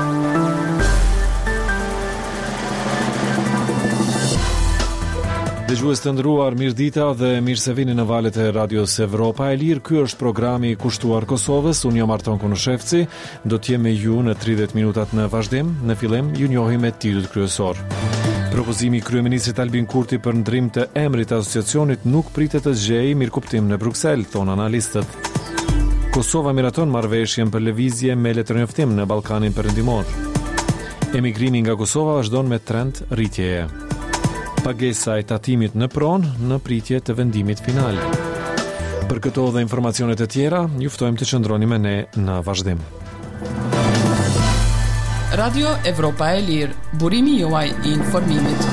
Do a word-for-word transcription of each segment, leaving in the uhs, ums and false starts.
Dëgjues të nderuar, mirëdita dhe mirë se vini në valët e Radios Evropa e Lirë. Ky është programi i kushtuar Kosovës. Unë jam Arton Kunushevci, do të jem me ju në tridhjetë minutat në vazhdim. Në fillim ju njohim me titujt kryesor. Propozimi i kryeministrit Albin Kurti për ndrim të emrit të asociacionit nuk pritet të zgjejë mirëkuptim në Bruksel, thonë analistët. Kosova miraton marrëveshjen për lëvizje me letërnjoftim në Ballkanin Perëndimor. Emigrimi nga Kosova vazhdon me trend rritjeje. Pagesa e tatimit në pronë në pritje të vendimit final. Për këto dhe informacionet e tjera, ju ftojmë të qëndroni me ne në vazhdim. Radio Evropa e Lirë, burimi juaj i informimit.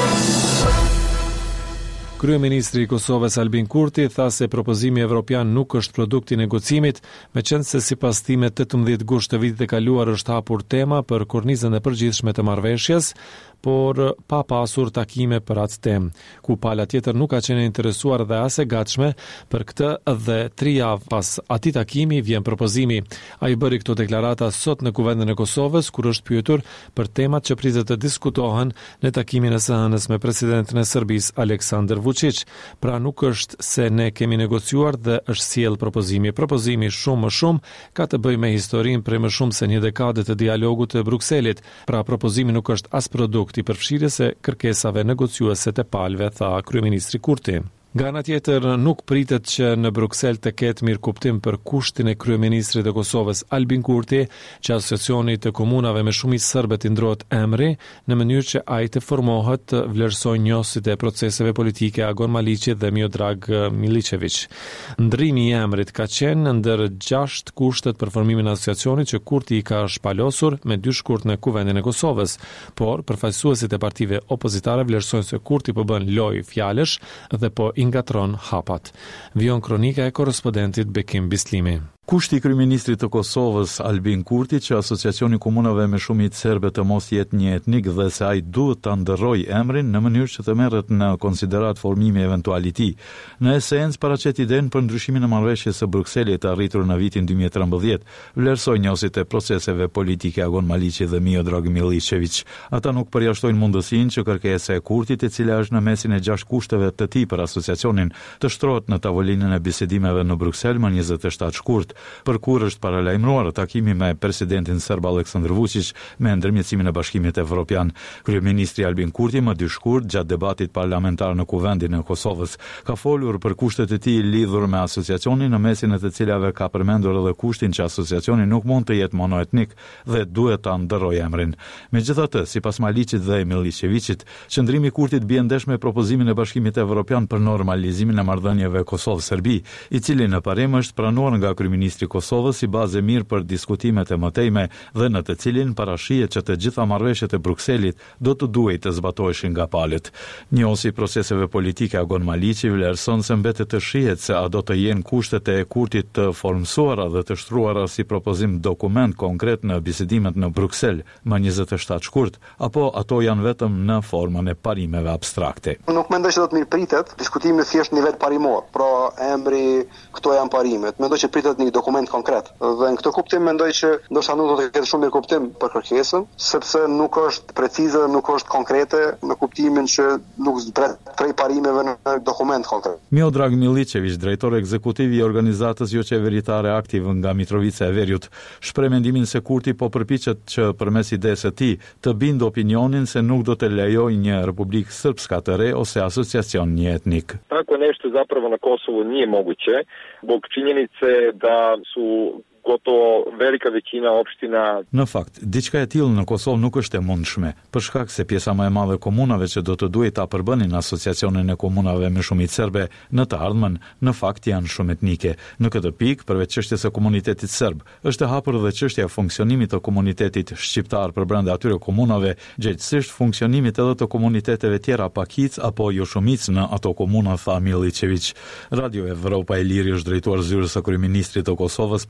Kryeministri i Kosovës Albin Kurti tha se propozimi evropian nuk është produkt i negocimit, meqense sipas time tetëmbëdhjetë gusht të vitit të kaluar është hapur tema për kornizën e përgjithshme të marrëveshjes, por pa pasur takime për atë temë, ku pala tjetër nuk ka qenë interesuar dhe as e gatshme për këtë dhe tri javë pas atij takimi vjen propozimi. Ai bëri këto deklarata sot në Kuvendin e Kosovës kur është pyetur për temat që pritet të diskutohen në takimin e së hënës me presidentin e Serbisë Aleksandar Vučić. Pra nuk është se ne kemi negociuar dhe është sjell propozimi. Propozimi shumë më shumë ka të bëjë me historinë prej më shumë se një dekade të dialogut të Brukselit. Pra propozimi nuk është as produkt i përfshirjes së kërkesave negociuese të palëve, tha kryeministri Kurti. Nga ana tjetër, nuk pritet që në Bruksel të ketë mirëkuptim për kushtin e kryeministrit të Kosovës Albin Kurti, që asociacioni të komunave me shumicë serbe të ndrohet emri, në mënyrë që ai të formohet të vlerësojë njohësit e proceseve politike Agon Maliqi dhe Miodrag Miličević. Ndrimi i emrit ka qenë ndër gjashtë kushtet për formimin e asociacionit që Kurti i ka shpalosur me dy shkurt në Kuvendin e Kosovës, por përfaqësuesit e partive opozitare vlerësojnë se Kurti po bën lojë fjalësh dhe po ingatron hapat. Vion kronika e korrespondentit Bekim Bislimi. Kushti i kryeministrit të Kosovës Albin Kurti që asociacioni komunave me shumicë serbe të mos jetë një etnik dhe se ai duhet ta ndërrojë emrin në mënyrë që të merret në konsiderat formimi eventual i tij. Në esencë paraqet idenë për ndryshimin e marrëveshjes së Brukselit të arritur në vitin dy mijë e trembëdhjetë, vlerësoi njohësit e proceseve politike Agon Maliqi dhe Miodrag Miličević. Ata nuk përjashtojnë mundësinë që kërkesa e Kurtit, e cila është në mesin e gjashtë kushteve të tij për asociacionin, të shtrohet në tavolinën e bisedimeve në Bruksel më njëzet e shtatë shkurt. Për kur është paralajmëruar takimi me presidentin serb Aleksandar Vučić me ndërmjetësimin e Bashkimit Evropian. Kryeministri Albin Kurti më dy shkurt gjatë debatit parlamentar në Kuvendin e Kosovës ka folur për kushtet e tij lidhur me asociacionin, në mesin e të cilave ka përmendur edhe kushtin që asociacioni nuk mund të jetë monoetnik dhe duhet ta ndërrojë emrin. Megjithatë, sipas Maliqit dhe Miličevićit, qëndrimi i Kurtit bie ndesh me propozimin e Bashkimit Evropian për normalizimin e marrëdhënieve Kosovë-Serbi, i cili në parim është pranuar nga kryeministri Ministri i Kosovës si bazë e mirë për diskutimet e mëtejme dhe në të cilin parashihet që të gjitha marrëveshjet e Brukselit do të duhej të zbatoheshin nga palët. Njohësi proceseve politike Agon Maliqi vlerëson se mbetet të shihet se a do të jenë kushtet e Kurtit të formsuara dhe të shtruara si propozim dokument konkret në bisedimet në Bruksel më njëzet e shtatë shkurt, apo ato janë vetëm në formën e parimeve abstrakte. Nuk mendoj se do të mirëpritet diskutimi thjesht në nivel parimor, pra emri, këto janë parimet. Mendoj që pritet një dokument konkret. Dhe në këtë kuptim mendoj që ndoshta nuk do të ketë shumë mirë kuptim për kërkesën, sepse nuk është precize, nuk është konkrete në kuptimin që nuk zbret prej parimeve në dokument konkret. Miodrag Miličević, drejtor ekzekutiv i organizatës jo qeveritare aktiv nga Mitrovica e Veriut, shpreh mendimin se Kurti po përpiqet që përmes idesë së tij të bindë opinionin se nuk do të lejojë një Republikë Srpska të re ose asociacion një etnik. Tako nešto zapravo na Kosovu nije moguće, zbog činjenice da su gotovo velika većina opština. Në fakt, diçka e tillë në Kosovë nuk është e mundshme, për shkak se pjesa më e madhe e komunave që do të duhet ta përbënin asociacionin e komunave me shumicë serbe në të ardhmen, në fakt janë shumë etnike. Në këtë pikë, përveç çështjes së komunitetit serb, është e hapur edhe çështja e funksionimit të komunitetit shqiptar përbrenda atyre komunave, gjithsesi funksionimit edhe të komuniteteve tjera pakic apo jo shumic në ato komuna, tha Miličević. Radio Evropa e Lirë është drejtuar zyrës së kryeministrit të Kosovës për të marrë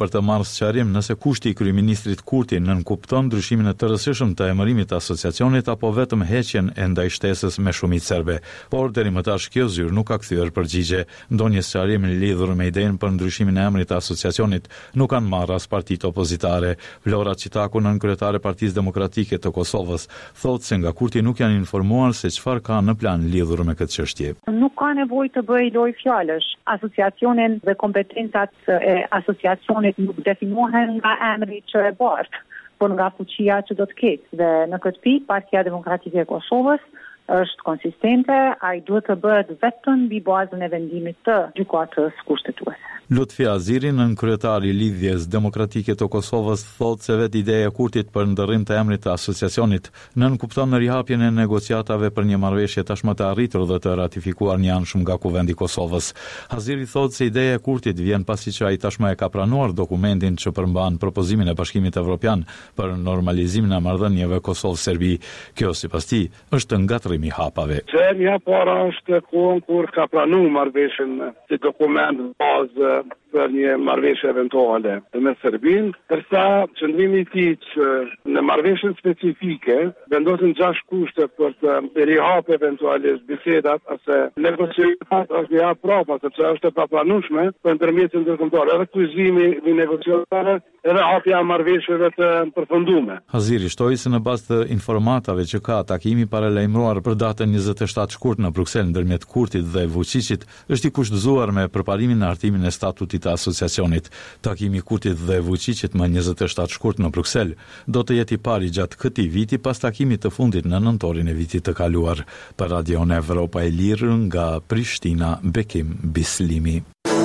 mos sqarim nëse kushti i kryeministrit Kurti nënkupton ndryshimin e tërësishëm të emërimit të asociacionit apo vetëm heqjen e ndaj shtesës me shumicë serbe. Por deri më tash kjo zyrë nuk ka kthyer përgjigje. Ndonjë sqarim lidhur me idenë për ndryshimin e emrit të asociacionit nuk kanë marrë as partitë opozitare. Vlora Çitaku, nën kryetare e Partisë Demokratike të Kosovës, thotë se nga Kurti nuk janë informuar se çfarë ka në plan lidhur me këtë çështje. Nuk ka nevojë të bëj loj fjalësh. Asociacionin dhe kompetencat e asociacionit nuk definohen nga emri që e bart, por nga fuqia që do të ketë. Dhe në këtë pikë, Partia Demokratike e Kosovës është konsistente, ai duhet të bëhet vetëm mbi bazën e vendimit të gjykatës kushtetuese. Lutfi Aziri, nën kryetari i Lidhjes Demokratike të Kosovës, thotë se vetë ideja e Kurtit për ndërrim të emrit të asociacionit nën kupton në rihapjen e negociatave për një marrëveshje tashmë të arritur dhe të ratifikuar njëanshëm nga Kuvendi i Kosovës. Aziri thotë se ideja e Kurtit vjen pasi që ai tashmë e ka pranuar dokumentin që përmban propozimin e Bashkimit Evropian për normalizimin e marrëdhënieve Kosovë-Serbi. Kjo sipas tij është ngatrimi i hapave. Serbia para është kohën kur ka planuar marrëveshjen si dokument bazë për një marrëveshje eventuale me Serbinë, ndërsa qëndrimi i tij që në marrëveshjen specifike vendosen gjashtë kushte për të rihapë eventualisht bisedat ose negociatat është ja prapa, sepse është e paplanueshme për ndërmjetësin ndërkombëtar, edhe kryqëzimi i negociatave, edhe hapja e marrëveshjeve të përfunduara. Aziri shtoi se në bazë të informatave që ka, takimi paralajmëruar për datën njëzet e shtatë shkurt në Bruksel ndërmjet Kurtit dhe Vučićit është i kushtëzuar me përparimin në hartimin e statutit të asociacionit. Takimi i Kurtit dhe Vučićit më njëzet e shtatë shkurt në Bruksel do të jetë i pari gjatë këtij viti pas takimit të fundit në nëntorin e vitit të kaluar. Për Radio Evropa e Lirë nga Prishtina, Bekim Bislimi.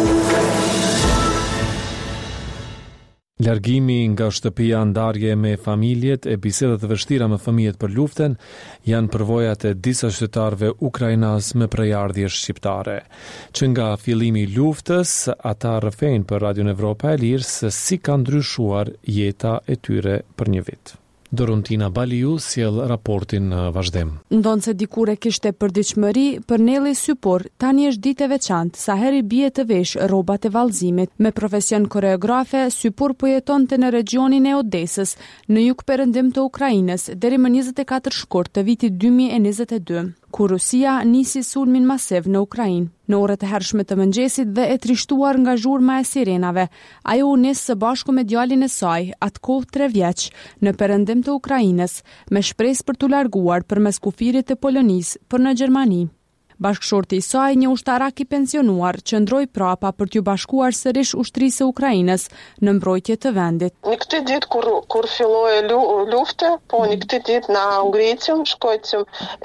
Largimi nga shtëpia, ndarje me familjet e bisedat të vështira me fëmijët për luftën janë përvojat e disa qytetarëve ukrainas me prejardhje shqiptare. Që nga fillimi i luftës, ata rrëfejnë për Radio Evropa e Lirë se si ka ndryshuar jeta e tyre për një vit. Dorontina Baliu sjell raportin në vazhdim. Ndonë se dikur e kishte përditshmëri, për Neli Sypor tani është ditë e veçantë, sa herë bie të vesh rrobat e vallëzimit. Me profesion koreografe, Sypor po jetonte në regionin e Odesës, në jug perëndim të Ukrainës, deri më njëzet e katër shkurt të vitit dy mijë e njëzet e dy. Kur Rusia nisi sulmin masiv në Ukrainë. Në orët e hershme të mëngjesit dhe e trishtuar nga zhurma e sirenave, ajo u nis së bashku me djalin e saj, atkohë tre vjeç, në perëndim të Ukrainës, me shpresë për t'u larguar përmes kufirit të Polonisë për në Gjermani. Bashkëshorti i saj, një ushtarak i pensionuar, qëndroi prapa për t'ju bashkuar sërish ushtrisë së Ukrainës në mbrojtje të vendit. Në këtë ditë kur kur filloi lufta, po në këtë ditë na ngritëm, shkojtëm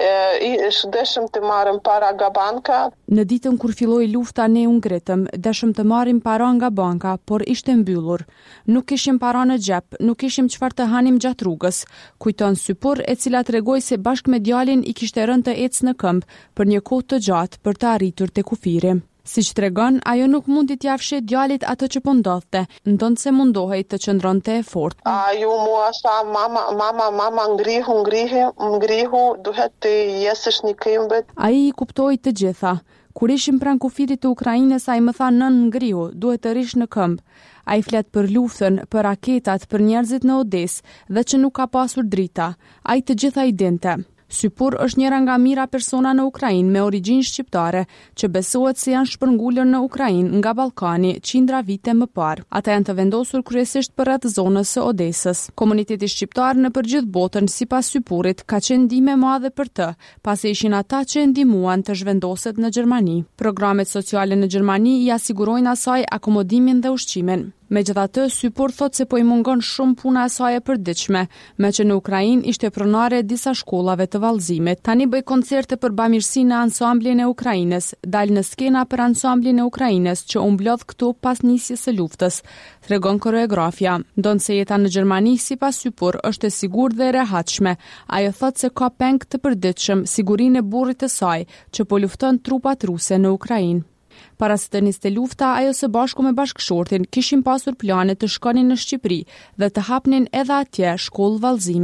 i dëshëm të marrim para nga banka. Në ditën kur filloi lufta ne u ngritëm, dëshëm të marrim para nga banka, por ishte mbyllur. Nuk kishim para në xhep, nuk kishim çfarë të hanim gjatë rrugës, kujton Sypor, e cila tregoi se bashkë me djalin i kishte rënë të ecë në këmbë për një kohë të gjatë për të arritur te kufiri. Siç tregon, ajo nuk mundi t'ia fshih djalit atë që po ndodhte, ndonë se mundohej të qëndronte e fortë. Ajo mua tha, mama, mama, mama, ngrihu, ngrihu, ngrihu, duhet të jesësh një këmbë. Ai i kuptoi të gjitha. Kur ishim pranë kufirit të Ukrainës, ai më tha, nën ngrihu, duhet të rish në këmbë. Ai flet për luftën, për raketat, për njerëzit në Odesë dhe që nuk ka pasur drita. Ai të gjitha i dinte. Sypor është njëra nga mira persona në Ukrainë me origjinë shqiptare, që besohet se janë shpërngulur në Ukrainë nga Ballkani qindra vite më parë. Ata janë të vendosur kryesisht përreth zonës së Odesës. Komuniteti shqiptar në përgjithë botën, sipas Syporit, ka qenë ndihmë e madhe për të, pasi ishin ata që e ndihmuan të zhvendoset në Gjermani. Programet sociale në Gjermani i asigurojnë asaj akomodimin dhe ushqimin. Megjithatë, Sypor thot se po i mungon shumë puna e saj e përditshme, me që në Ukrainë ishte pronare e disa shkollave të vallëzimit. Tani bëj koncerte për bamirësinë në ansamblin e Ukrainës, dal në skena për ansamblin e Ukrainës që u mblodh këtu pas nisjes së luftës, tregon koreografja. Ndonse jeta në Gjermani sipas Sypor është e sigurt dhe e rehatshme. Ajo thot se ka peng të përditshëm sigurinë e burrit të saj që po lufton trupat ruse në Ukrainë. Para se të niste lufta, ajo së bashku me bashkëshortin kishin pasur plane të shkonin në Shqipëri dhe të hapnin edhe atje shkollë vallëzimi.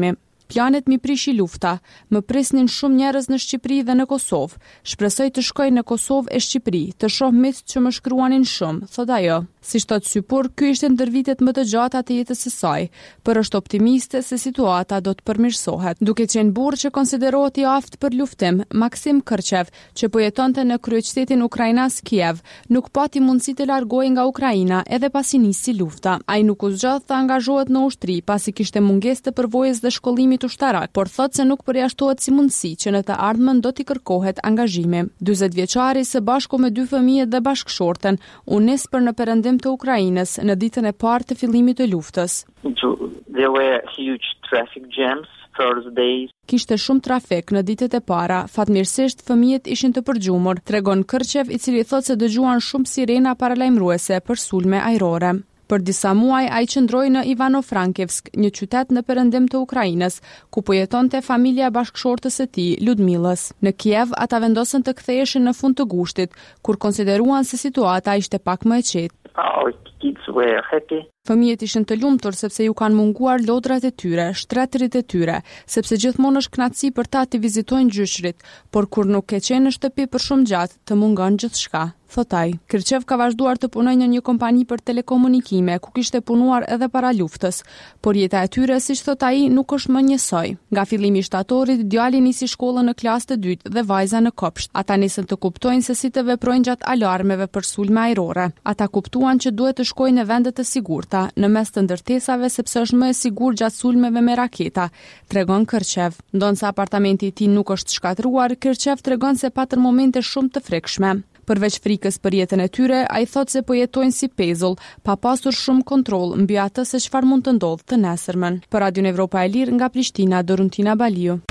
Planet mi prishi lufta, më prisnin shumë njerëz në Shqipëri dhe në Kosovë. Shpresoj të shkoj në Kosovë e Shqipëri, të shoh miq që më shkruanin shumë, thot ajo. Si thot Sypur, ky ishte ndër vitet më të gjata të jetës së saj, por është optimiste se situata do të përmirësohet. Duke qenë burr që konsiderohet i aftë për luftim, Maksim Kërçev, që po jetonte në kryeqytetin ukrainas Kiev, nuk pati mundësi të largohej nga Ukraina edhe pasi nisi lufta. Ai nuk u zgjodh të angazhohet në ushtri pasi kishte mungesë të përvojës dhe shkollimit ushtarak, por thotë se nuk përjashtohet si mundësi që në të ardhmen do t'i kërkohet angazhimi. dyzet vjeçari së bashku me dy fëmijët dhe bashkëshorten u nis për në perëndim të Ukrainës në ditën e parë të fillimit të luftës. There were huge traffic jams. Kishte shumë trafik në ditët e para, fatmirësisht fëmijët ishin të përgjumur, tregon Kërçev, i cili thotë se dëgjuan shumë sirena paralajmëruese për sulme ajrore. Për disa muaj ai qëndroi në Ivano-Frankivsk, një qytet në perëndim të Ukrainës, ku po jetonte familja e bashkëshortës së tij, Ludmilës. Në Kiev ata vendosën të ktheheshin në fund të gushtit, kur konsideruan se situata ishte pak më e qetë. Our kids were happy. Fëmijët ishin të lumtur sepse ju kanë munguar lodrat e tyre, shtretërit e tyre, sepse gjithmonë është kënaqësi për ta të vizitojnë gjyshrit, por kur nuk ke qenë në shtëpi për shumë gjatë, të mungon gjithçka, thot ai. Kërçev ka vazhduar të punojë në një kompani për telekomunikime, ku kishte punuar edhe para luftës, por jeta e tyre, siç thot ai, nuk është më njësoj. Nga fillimi i shtatorit, djali nisi shkollën në klasë të dytë dhe vajza në kopsht. Ata nisën të kuptojnë se si të veprojnë gjatë alarmeve për sulme ajrore. Ata kuptuan që duhet të shkojnë në vende të sigurta në mes të ndërtesave sepse është më e sigurt gjatë sulmeve me raketa, tregon Kërçev. Ndonse apartamenti i tij nuk është shkatruar, Kërçev tregon se patën momente shumë të frikshme. Përveç frikës për jetën e tyre, ai thotë se po jetojnë si pezull, pa pasur shumë kontroll mbi atë se çfarë mund të ndodhë të nesërmen. Për Radion Evropa e Lirë nga Prishtina, Doruntina Baliu.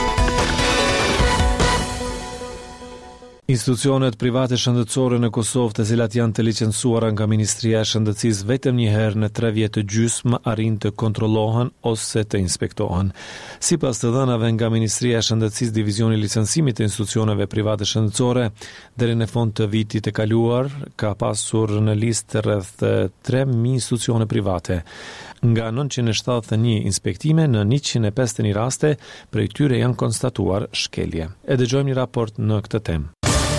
Institucionet private shëndetësore në Kosovë, të cilat janë të licencuara nga Ministria e Shëndetësisë vetëm një herë në tre vjet të gjysmë, arrin të kontrollohen ose të inspektohen. Sipas të dhënave nga Ministria e Shëndetësisë, Divizioni i licencimit të institucioneve private shëndetësore, deri në fund të vitit të kaluar ka pasur në listë rreth tre mijë institucione private. Nga nëntëqind e shtatëdhjetë e një inspektime në njëqind e pesëdhjetë e një raste, prej tyre janë konstatuar shkelje. E dëgjojmë një raport në këtë temë.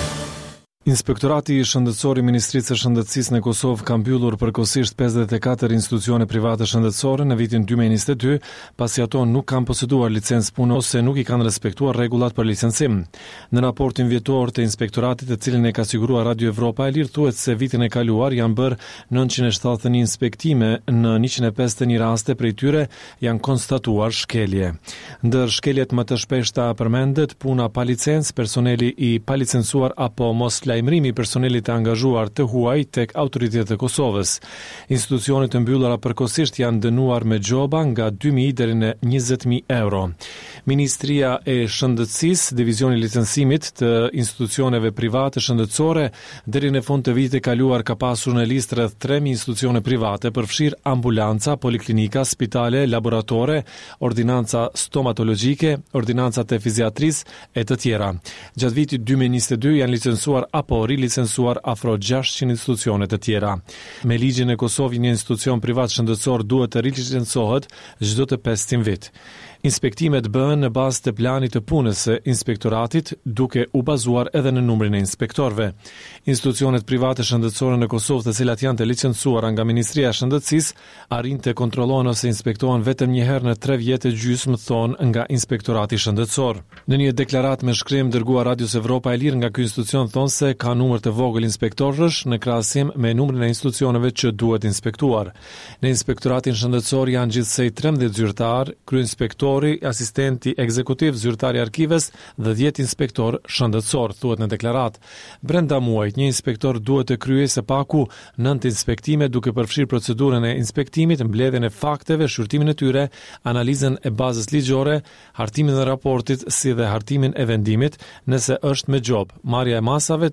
Inspektorati i Shëndetësor i Ministrisë së Shëndetësisë në Kosovë ka mbyllur përkohësisht pesëdhjetë e katër institucione private shëndetësore në vitin dy mijë e njëzet e dy, pasi ato nuk kanë poseduar licencë pune ose nuk i kanë respektuar rregullat për licencim. Në raportin vjetor të inspektoratit, të cilin e ka siguruar Radio Evropa e Lirë, thuhet se vitin e kaluar janë bërë nëntëqind e shtatëdhjetë e një inspektime, në njëqind e pesëdhjetë e një raste prej tyre janë konstatuar shkelje. Ndër shkeljet më të shpeshta përmendet puna pa licencë, personeli i palicencuar apo mos lajmërimi i personelit të angazhuar të huaj tek autoritetet e Kosovës. Institucionet e mbyllura përkohësisht janë dënuar me gjoba nga dy mijë deri në njëzet mijë euro. Ministria e Shëndetësisë, Divizioni i licencimit të institucioneve private shëndetësore, deri në fund të vitit të kaluar ka pasur në listë rreth tre mijë institucione private, përfshir ambulanca, poliklinika, spitale, laboratore, ordinanca stomatologjike, ordinancat e fiziatrisë e të tjera. Gjatë vitit dy mijë e njëzet e dy janë licencuar apo rilicencuar afro gjashtëqind institucione të tjera. Me ligjin e Kosovë, një institucion privat shëndetësor duhet të rilicencohet çdo të pesëdhjetë vjet. Inspektimet bëhen në bazë të planit të punës së inspektoratit, duke u bazuar edhe në numrin e inspektorëve. Institucionet private shëndetësore në Kosovë, të cilat janë të licencuara nga Ministria e Shëndetësisë, arrin të kontrollohen ose inspektohen vetëm një herë në tre vjet të gjysmë, thon nga Inspektorati Shëndetësor. Në një deklaratë me shkrim dërguar Radios Evropa e Lirë nga ky institucion, thon se ka numër të vogël inspektorësh në krahasim me numrin e institucioneve që duhet inspektuar. Në Inspektoratin Shëndetësor janë gjithsej trembëdhjetë zyrtar, kryeinspektor, asistenti ekzekutiv, zyrtari i arkives dhe dhjetë inspektor shëndetësor, thuhet në deklaratë. Brenda muajit një inspektor duhet të kryejë së paku nëntë inspektime, duke përfshirë procedurën e inspektimit, mbledhjen e fakteve, shqyrtimin e tyre, analizën e bazës ligjore, hartimin e raportit si dhe hartimin e vendimit, nëse është me gjobë, marrja e masave të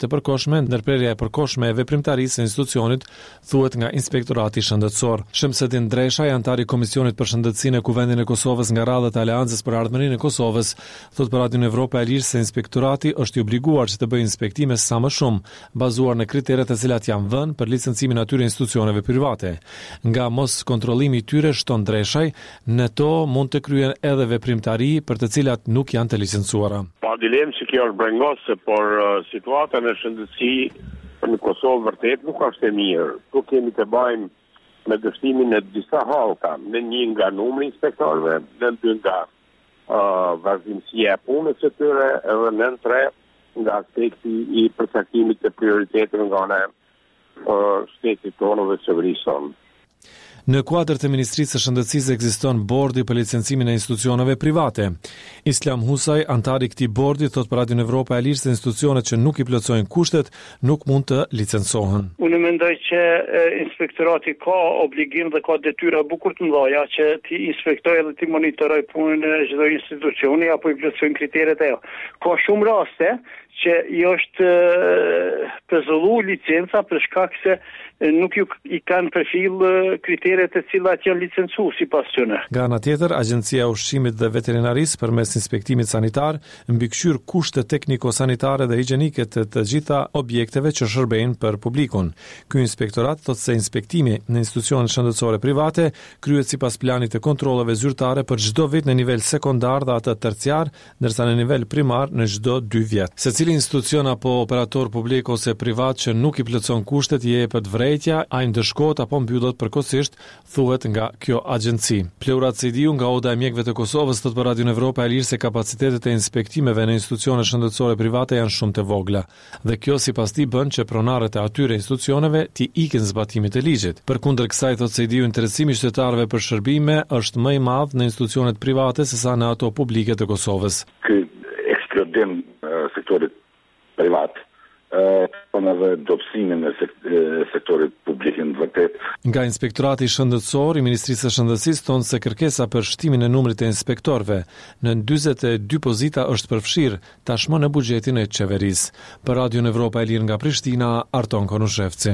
e përkohshme, ndërprerja e përkohshme e veprimtarisë së institucionit, thuhet nga Inspektorati Shëndetësor. Shamsedin Dresha, antari i Komisionit për Shëndetësinë e Kuvendit e Kosovës nga radhët e Aleancës për Ardhmërinë e Kosovës, thot për Radion Evropa e Lirë se inspektorati është i obliguar që të bëjë inspektime sa më shumë, bazuar në kriteret e cilat janë vënë për licencimin atyre institucioneve private. Nga mos kontrollimi i tyre, shton Dreshaj, në to mund të kryen edhe veprimtari për të cilat nuk janë të licencuara. Pa dilemë që kjo është brengose, por uh, situata në shëndetësi në Kosovë vërtet nuk është e mirë. Tu kemi të bajmë me dështimin e disa halka, në një nga numri inspektorëve, në dy nga uh, vazhdimësia e punës së tyre, edhe në tre nga aspekti i përcaktimit të prioriteteve nga ana e shtetit tonë dhe qeverisë tonë. Në kuadër të Ministrisë së Shëndetësisë ekziston bordi për licencimin e institucioneve private. Islam Husaj, antari i këtij bordi, thot për Radion Evropa e Lirë se institucionet që nuk i plotësojnë kushtet nuk mund të licencohen. Unë mendoj që e, inspektorati ka obligim dhe ka detyra bukur të mëdha që ti inspektojë dhe ti monitoroj punën e çdo institucioni apo i plotësojnë kriteret e. Ka shumë raste që i është pezullu licenca për shkak se nuk ju i kanë përfil kriteret e cilat janë licencu si pas tyre. Nga ana tjetër, Agjencia e Ushqimit dhe Veterinarisë përmes inspektimit sanitar mbikëqyr kushte tekniko-sanitare dhe higjienike të të gjitha objekteve që shërbejnë për publikun. Ky inspektorat thotë se inspektimi në institucionet shëndetësore private kryhet sipas planit të kontrolleve zyrtare për çdo vit në nivel sekondar dhe atë terciar, ndërsa në nivel primar në çdo dy vjet. Secili institucion apo operator publik ose privat që nuk i plotëson kushtet i jepet vërejtja, ai ndëshkohet apo mbyllot përkohësisht, thuhet nga kjo agjenci. Pleurat Sidiu nga Oda e Mjekëve të Kosovës thot për Radion Evropa e Lirë se kapacitetet e inspektimeve në institucione shëndetësore private janë shumë të vogla. Dhe kjo sipas tij bën që pronarët e atyre institucioneve t'i ikin zbatimit të ligjit. Përkundër kësaj thot Sidiu, interesimi i qytetarëve për shërbime është më i madh në institucionet private sesa në ato publike të Kosovës. Ky eksplodim sektorit privat po në dhe dobësimin e sektorit publik në vërtet. Nga Inspektorati Shëndetësor i Ministrisë së Shëndetësisë thonë se kërkesa për shtimin e numrit të inspektorëve në dyzet e dy pozita është përfshirë tashmë në buxhetin e qeverisë. Për Radion Evropa e Lirë nga Prishtina, Arton Konushevci.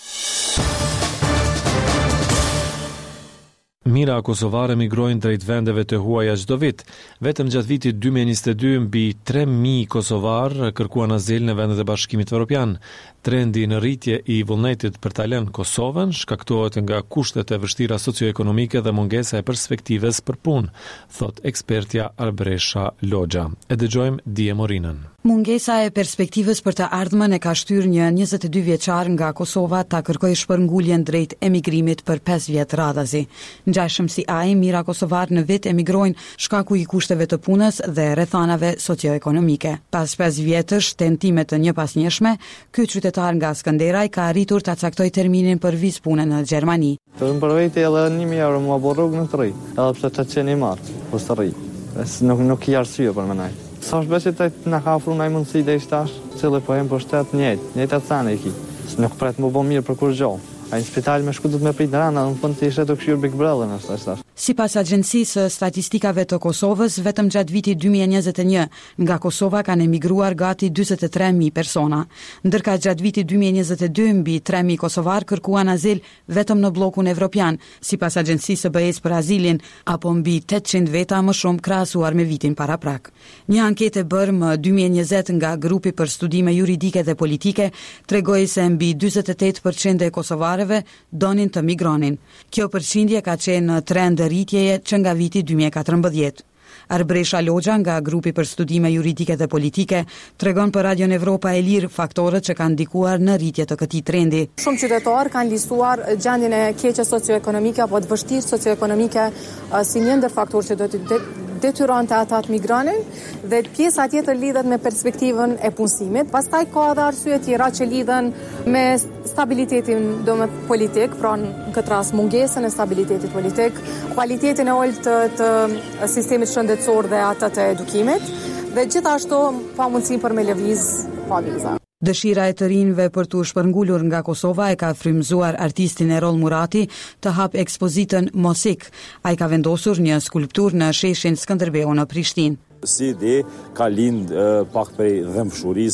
Mira kosovare migrojnë drejt vendeve të huaja çdo vit. Vetëm gjatë vitit dy mijë e njëzet e dy mbi tre mijë kosovar kërkuan azil në vendet e Bashkimit Evropian. Trendi në rritje i vullnetit për ta lënë Kosovën shkaktohet nga kushtet e vështira socioekonomike dhe mungesa e perspektives për punë, thot ekspertja Arbresha Logja. E dëgjojmë Dije Morinën. Mungesa e perspektivës për të ardhmen e ka shtyrë një njëzet e dy vjeçar nga Kosova ta kërkojë shpërnguljen drejt emigrimit për pesë vjet radhazi. Ngjashëm si ai, mira kosovar në vit emigrojnë shkaku i kushteve të punës dhe rrethanave socioekonomike. Pas pesë vjetësh tentime të njëpasnjëshme, ky qytetar nga Skënderaj ka arritur ta caktoj terminin për vizë pune në Gjermani. Të më përvejti edhe një mijë euro më borrug në të rri, edhe pse të qeni marë, po së rri. Nuk, nuk i arsye për më najtë. Sa është besit të në ka afru në i mundësi dhe ishtash, cilë po jem për shtetë njëjtë, njëjtë atë sane i ki. Nuk pret më bo mirë për kur gjohë. A në spital me shku du të me prit në randa, në fund të ishe të këshyrë Big Brother, është ashtash. Sipas Agjencisë së Statistikave të Kosovës, vetëm gjatë vitit dy mijë e njëzet e një nga Kosova kanë emigruar gati dyzet e tre mijë persona, ndërka gjatë vitit dy mijë e njëzet e dy mbi tre mijë kosovar kërkuan azil vetëm në bllokun evropian, sipas Agjencisë së B E-s për azilin, apo mbi tetëqind veta më shumë krahasuar me vitin paraprak. Një anketë e bërë më dy mijë e njëzet nga grupi për studime juridike dhe politike tregoi se mbi dyzet e tetë përqind e kosovarëve donin të migronin. Kjo përqindje ka qenë në trend rritjeje që nga viti dy mijë e katërmbëdhjetë. Arbresha Logja nga grupi për studime juridike dhe politike tregon për Radion Evropa e Lirë faktorët që kanë ndikuar në rritje të këtij trendi. Shumë qytetarë kanë listuar gjendjen e keqe socioekonomike apo të vështirë socioekonomike si një ndër faktorë që do të detyron të ata të migranin, dhe pjesa tjetër lidhet me perspektivën e punësimit. Pastaj ka edhe arsye tjera që lidhen me stabilitetin do me politik, pra në këtë rast mungesën e stabilitetit politik, kualitetin e ulët të, të sistemit shëndetësor dhe atë të edukimit, dhe gjithashtu pa mundësim për me lëviz pa viza. Dëshira e të rinjve për të shpërngulur nga Kosova e ka frymëzuar artistin Erol Murati të hap ekspozitën Mosik. Ai ka vendosur një skulptur në sheshin Skënderbeu në Prishtinë. Si ide ka lind pak prej dhëmshurisë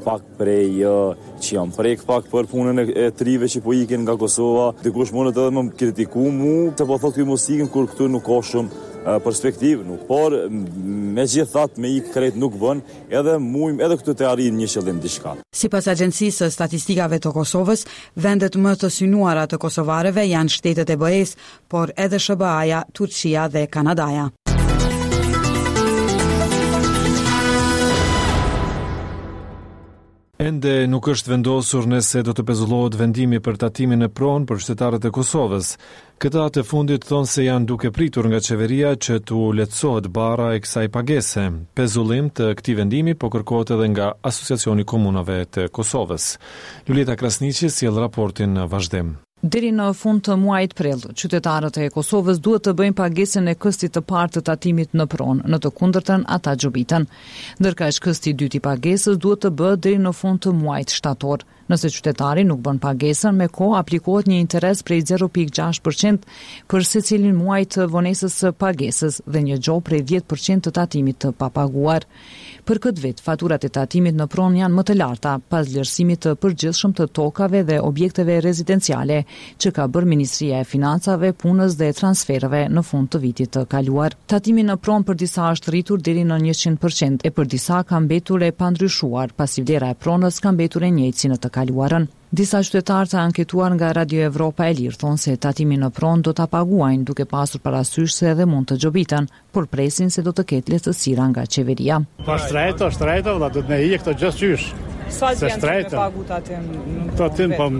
pak prej uh, që jam prek pak për punën e, e trive që po ikin nga Kosova. Dikush mundet edhe më kritiku mu, se po thotë ky mos ikin kur këtu nuk ka shumë perspektivë, nuk, por me gjithat me i krejt nuk bën, edhe mujm edhe këtu të arrin një qëllim diçka. Sipas Agjencisë së Statistikave të Kosovës, vendet më të synuara të kosovarëve janë shtetet e B E-s, por edhe S B A-ja, Turqia dhe Kanadaja. Ende nuk është vendosur nëse do të pezullohet vendimi për tatimin e pronë për qytetarët e Kosovës. Këta të fundit thonë se janë duke pritur nga qeveria që t'u lehtësohet bara e kësaj pagese. Pezullim të këtij vendimi po kërkohet edhe nga Asociacioni Komunave të Kosovës. Lulieta Krasniqi sjell raportin në vazhdim. Deri në fund të muajit prill, qytetarët e Kosovës duhet të bëjnë pagesën e këstit të parë të tatimit në pronë, në të kundërtën ata gjobiten. Ndërkaq kësti i dytë i pagesës duhet të bëhet deri në fund të muajit shtator. Nëse qytetari nuk bën pagesën me kohë, aplikohet një interes prej zero pikë gjashtë përqind për secilin muaj të vonesës së pagesës dhe një gjob prej dhjetë përqind të tatimit të papaguar. Për këtë vit, faturat e tatimit në pronë janë më të larta pas vlerësimit të përgjithshëm të tokave dhe objekteve rezidenciale që ka bërë Ministria e Financave, Punës dhe Transfereve në fund të vitit të kaluar. Tatimi në pronë për disa është rritur deri në njëqind përqind e për disa ka mbetur e pandryshuar, pasi vlera e pronës ka mbetur e njëjtë si në të kaluarën. Disa qytetarë të anketuar nga Radio Evropa e Lirë thonë se tatimi në pronë do ta paguajnë duke pasur parasysh se edhe mund të gjobiten, por presin se do të ketë lehtësira nga qeveria. Po shtrejto, shtrejto, da do të me hije këto gjithë qysh. Sa të janë të me pagu tatim? Tatim, po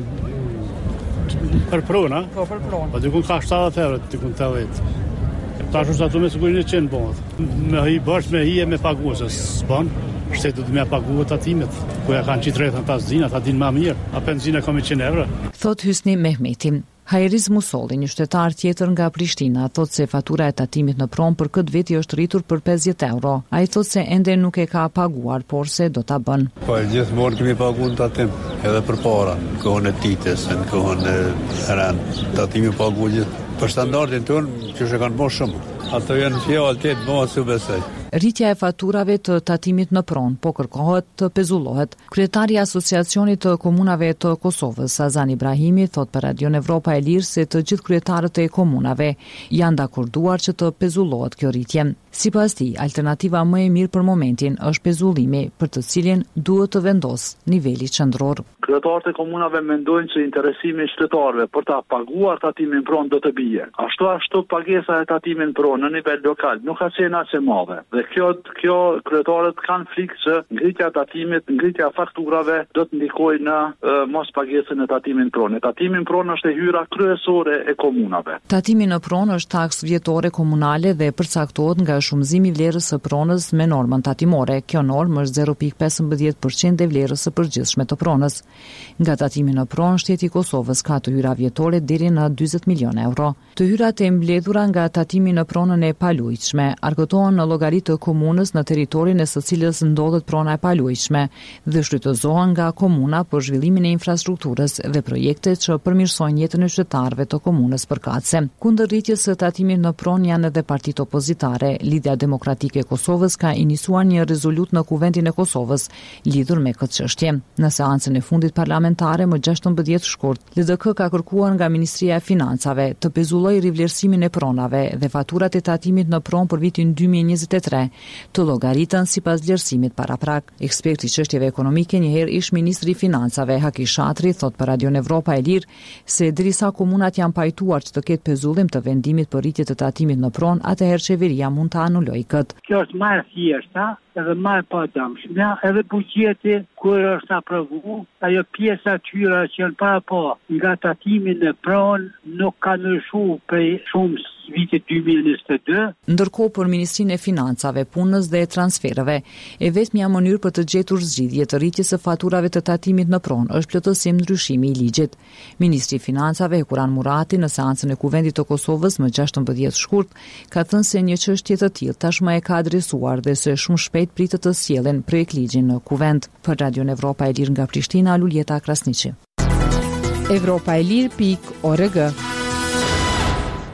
për pronë, a? Po për pronë. Po dikun ka shtatëdhjetë euro, dikun tetëdhjetë. Ta shumë sa të me sigurin e qenë bëhet. Me hi bërsh me hije me pagu, se s'bon. Shtetë do të më paguhet tatimet, ku ja kanë qitrethën ta zina, ta din më mirë. A benzina ka njëqind euro. Thot Hysni Mehmeti. Hajriz Musolli, një qytetar tjetër nga Prishtina, thot se fatura e tatimit në pronë për këtë vit i është rritur për pesëdhjetë euro. Ai thot se ende nuk e ka paguar, por se do ta bën. Po gjithmonë kemi paguar tatim, edhe për para, në kohën e Tites, në kohën e Ran, tatimi paguar gjithë. Për standardin tonë, që shë kanë bërë shumë. Ato janë fjallë të të bëha së besoj. Rritja e faturave të tatimit në pronë po kërkohet të pezullohet. Kryetari i Asociacionit të Komunave të Kosovës, Azan Ibrahimi, thot për Radio Evropa e Lirë se të gjithë kryetarët e komunave janë dakorduar që të pezullohet kjo rritje. Sipas tij, alternativa më e mirë për momentin është pezullimi, për të cilin duhet të vendos niveli qendror. Kryetarët e komunave mendojnë se interesimi i qytetarëve për ta paguar tatimin pronë do të bie. Ashtu ashtu pagesa e tatimin pronë në nivel lokal nuk ka qenë as e madhe. Dhe kjo kjo kryetarët kanë frikë se ngritja e tatimit, ngritja e fakturave do të ndikojë në e, mos pagesën e tatimin pronë. Tatimin pronë është e hyra kryesore e komunave. Tatimi në pronë është taks vjetore komunale dhe përcaktohet nga shumëzimi i vlerës së pronës me normën tatimore. Kjo normë është zero pikë pesëmbëdhjetë përqind e vlerës së përgjithshme të pronës. Nga tatimi në pronë, shteti i Kosovës ka të hyra vjetore deri në dyzet milion euro. Të hyrat e mbledhura nga tatimi në pronën e paluajtshme argëtohen në llogari të komunës në territorin e së cilës ndodhet prona e paluajtshme dhe shfrytëzohen nga komuna për zhvillimin e infrastrukturës dhe projekte që përmirësojnë jetën e qytetarëve të komunës përkatëse. Kundër rritjes së tatimit në pronë janë edhe partitë opozitare. Lidhja Demokratike e Kosovës ka iniciuar një rezolut në Kuvendin e Kosovës lidhur me këtë çështje. Në seancën e fundit parlamentare më gjashtëmbëdhjetë shkurt, L D K ka kërkuar nga Ministria e Financave të pezullojë rivlerësimin e pronave dhe faturat e tatimit në pronë për vitin dy mijë e njëzet e tre të llogaritën sipas vlerësimit paraprak. Eksperti i çështjeve ekonomike, njëherë ish ministri i Financave Haki Shatri, thot për Radio Evropa e Lirë se derisa komunat janë pajtuar që të ketë pezullim të vendimit për rritje të tatimit në pronë, atëherë qeveria mund të anulojë këtë. Kjo është më e thjeshta edhe më e padamshme, edhe buxheti kur është aprovu, ajo pjesa tyra që janë para po nga tatimi në pronë nuk ka ndryshuar prej shumë vitit dy mijë e njëzet e dy. Ndërkohë për Ministrinë e Financave, Punës dhe Transfereve, e vetmja mënyrë për të gjetur zgjidhje të rritjes së faturave të tatimit në pronë është plotësim ndryshimi i ligjit. Ministri i Financave Kuran Murati në seancën e Kuvendit të Kosovës më gjashtëmbëdhjetë shkurt ka thënë se një çështje të tillë tashmë e ka adresuar dhe se shumë shpejt pritet të sjellin projekt ligji në Kuvend. Për Radio Evropa e Lirë nga Prishtina, Lulieta Krasniqi. Evropa e Lirë pikë org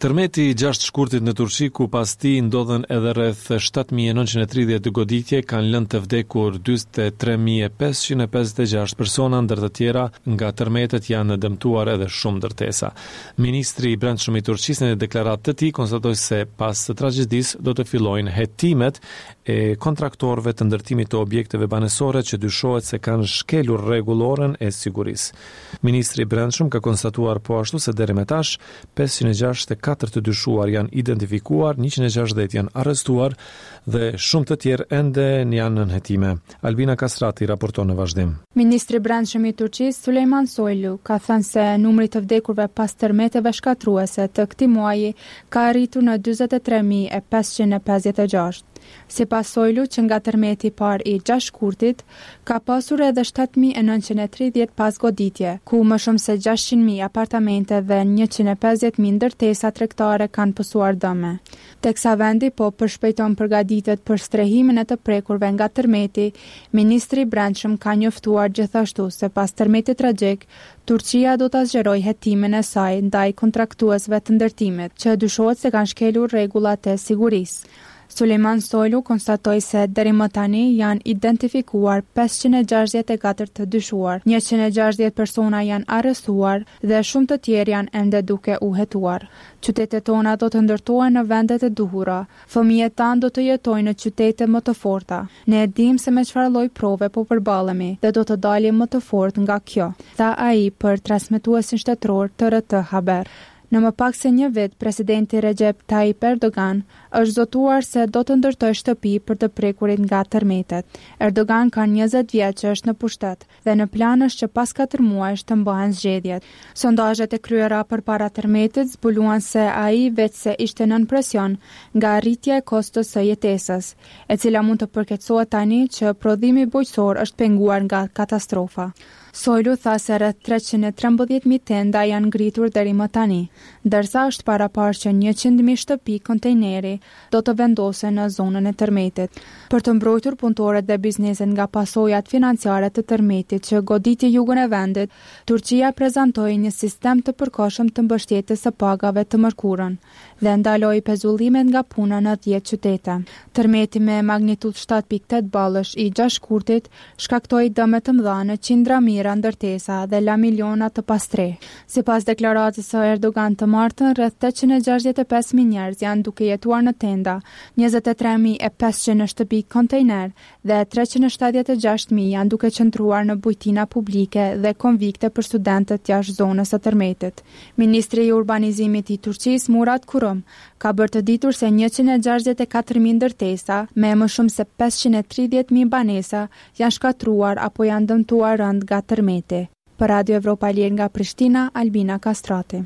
Tërmeti i gjashtë shkurtit në Turqi, ku pas tij ndodhen edhe rreth shtatë mijë e nëntëqind e tridhjetë goditje, kanë lënë të vdekur dyzet e tre mijë e pesëqind e pesëdhjetë e gjashtë persona, ndër të tjera nga tërmetet janë dëmtuar edhe shumë ndërtesa. Ministri i Brendshëm i Turqisë në deklaratë të tij konstatoi se pas së tragjedisë do të fillojnë hetimet e kontraktorëve të ndërtimit të objekteve banesore që dyshohet se kanë shkelur rregulloren e sigurisë. Ministri i Brendshëm ka konstatuar po ashtu se deri më tash pesëqind e gjashtëdhjetë e katër të dyshuar janë identifikuar, njëqind e gjashtëdhjetë janë arrestuar dhe shumë të tjerë ende janë në hetime. Albina Kastrati raporton në vazhdim. Ministri i Brendshëm i Turqisë Sulejman Soylu ka thënë se numri të vdekurve pas tërmeteve shkatruese të këtij muaji ka arritur në dyzet e tre mijë e pesëqind e pesëdhjetë e gjashtë. Sipas Soylu, që nga tërmeti i parë i gjashtë shkurtit, ka pasur edhe shtatë mijë e nëntëqind e tridhjetë pas goditje, ku më shumë se gjashtëqind mijë apartamente dhe njëqind e pesëdhjetë mijë ndërtesa tregtare kanë pësuar dëme. Teksa vendi po përshpejton përgatitet për strehimin e të prekurve nga tërmeti, ministri i Brendshëm ka njoftuar gjithashtu se pas tërmetit tragjik, Turqia do ta zgjerojë hetimin e saj ndaj kontraktuesve të ndërtimit, që dyshohet se kanë shkelur rregullat e sigurisë. Sulejman Soylu konstatoi se deri më tani janë identifikuar pesëqind e gjashtëdhjetë e katër të dyshuar, njëqind e gjashtëdhjetë persona janë arrestuar dhe shumë të tjerë janë ende duke u hetuar. Qytetet tona do të ndërtohen në vendet e duhura. Fëmijët tanë do të jetojnë në qytete më të forta. Ne e dimë se me çfarë lloj prove po përballemi dhe do të dalim më të fortë nga kjo, tha ai për transmetuesin shtetëror të R T Haber. Në më pak se një vit, presidenti Recep Tayyip Erdogan është zotuar se do të ndërtojë shtëpi për të prekurit nga tërmetet. Erdogan ka njëzet vjet që është në pushtet dhe në plan është që pas katër muajsh të mbahen zgjedhjet. Sondazhet e kryera përpara tërmetit zbuluan se ai vetë se ishte nën presion nga rritja e kostos së jetesës, e cila mund të përkeçohet tani që prodhimi bujqësor është penguar nga katastrofa. Soylu tha se rreth treqind e trembëdhjetë mijë tenda janë ngritur deri më tani, ndërsa është paraparë që njëqind mijë shtëpi kontejneri do të vendosen në zonën e tërmetit. Për të mbrojtur punëtorët dhe bizneset nga pasojat financiare të tërmetit që goditi jugun e vendit, Turqia prezantoi një sistem të përkohshëm të mbështetjes së pagave të mërkurën dhe ndaloi pezullimet nga puna në dhjetë qytete. Tërmeti me magnitudë shtatë pikë tetë ballësh i gjashtë shkurtit shkaktoi dëme të mëdha në qindra mijëra ndërtesa dhe la miliona të pastre. Sipas deklaratës së Erdogan të martën, rreth tetëqind e gjashtëdhjetë e pesë mijë njerëz janë duke jetuar në tenda, njëzet e tre mijë e pesëqind në shtëpi kontejner dhe treqind e shtatëdhjetë e gjashtë mijë janë duke qëndruar në bujtina publike dhe konvikte për studentët jashtë zonës së tërmetit. Ministri i urbanizimit i Turqisë Murat Kurum ka bërë të ditur se njëqind e gjashtëdhjetë e katër mijë ndërtesa me më shumë se pesëqind e tridhjetë mijë banesa janë shkatruar apo janë dëmtuar rënd nga tërmeti. Për Radio Evropa Lirë nga Prishtina, Albina Kastrati.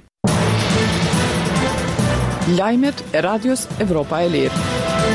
Lajmet e Radios Evropa e Lirë.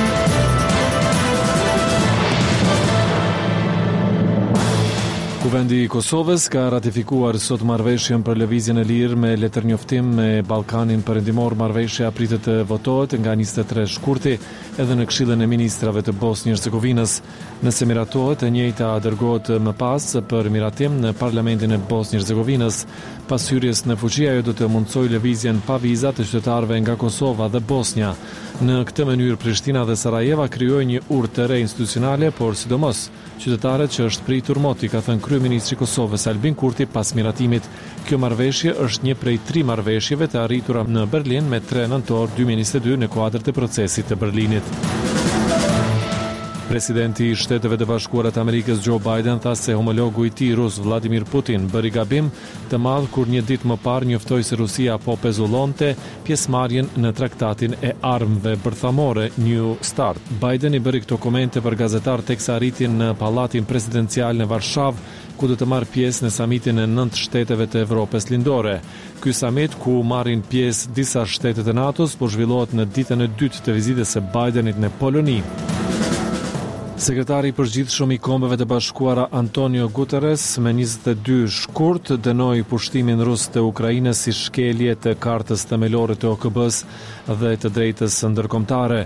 Kuvendi i Kosovës ka ratifikuar sot marrëveshjen për lëvizjen e lirë me letërnjoftim me Ballkanin Perëndimor. Marrëveshja pritet të votohet nga njëzet e tre shkurti edhe në Këshillin e Ministrave të Bosnjë-Hercegovinës. Nëse miratohet, e njëjta dërgohet më pas për miratim në Parlamentin e Bosnjë-Hercegovinës. Pas hyrjes në fuqi, ajo do të mundsojë lëvizjen pa viza të qytetarëve nga Kosova dhe Bosnja. Në këtë mënyrë Prishtina dhe Sarajeva krijojnë një urë të re institucionale, por sidomos qytetarët që është pritur moti, ka thënë kryeministri i Kosovës Albin Kurti pas miratimit. Kjo marrëveshje është një prej tri marrëveshjeve të arritura në Berlin me tre nëntor dy mijë e njëzet e dy në kuadër të procesit të Berlinit. Presidenti i Shteteve të Bashkuara të Amerikës Joe Biden tha se homologu i tij rus Vladimir Putin bëri gabim të madh kur një ditë më parë njoftoi se Rusia po pezullonte pjesëmarrjen në traktatin e armëve bërthamore New Start. Biden i bëri këto komente për gazetar teksa arritin në Pallatin Presidencial në Varshavë, ku do të marrë pjesë në samitin e nëntë shteteve të Evropës lindore. Ky samit, ku marrin pjesë disa shtete të NATO-s, po zhvillohet në ditën e dytë të vizitës së Bidenit në Poloni. Sekretari i përgjithshëm i Kombeve të Bashkuara Antonio Guterres me njëzet e dy shkurt dënoi pushtimin rus të Ukrainës si shkelje të kartës themelore të O K B-s dhe të drejtës ndërkombëtare.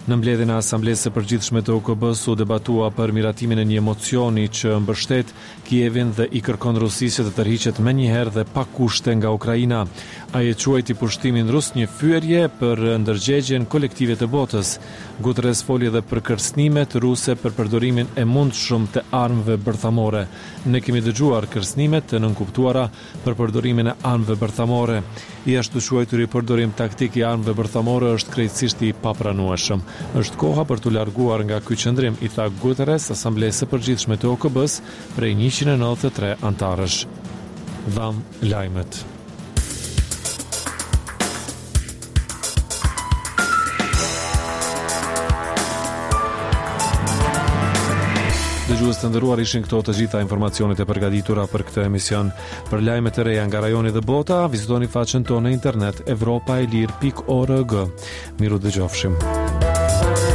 Në mbledhjen e Asamblesë së Përgjithshme të U K B-s u debatua për miratimin e një mocioni që mbështet Kievin dhe i kërkon Rusisë të tërhiqet menjëherë dhe pa kushte nga Ukraina. Ai e quajti pushtimin rus një fyerje për ndërgjegjen kolektive të botës. Guterres foli edhe për kërcënimet ruse për përdorimin e mundshëm të armëve bërthamore. Ne kemi dëgjuar kërcënimet të nënkuptuara për përdorimin e armëve bërthamore. I ashtu quajturi përdorim taktik i armëve bërthamore është krejtësisht i papranueshëm. Është koha për t'u larguar nga ky qendrim, i tha Guterres Asamblesë së Përgjithshme të U K B-s prej njëqind e nëntëdhjetë e tre antarësh. Dham lajmet. Dëgjues të nderuar, ishin këto të gjitha informacionet e përgatitura për këtë emision. Për lajmet e reja nga rajoni dhe bota, vizitoni faqen tonë në internet evropaelir pikë org. Miru dëgjofshim.